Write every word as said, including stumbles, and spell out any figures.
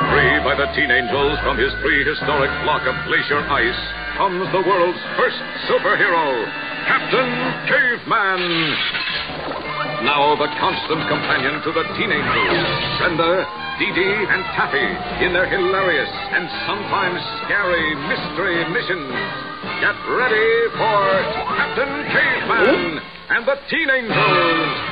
Freed by the Teen Angels from his prehistoric block of glacier ice, comes the world's first superhero, Captain Caveman. Now the constant companion to the Teen Angels, Brenda, Dee Dee, and Taffy in their hilarious and sometimes scary mystery missions. Get ready for Captain Caveman and the Teen Angels.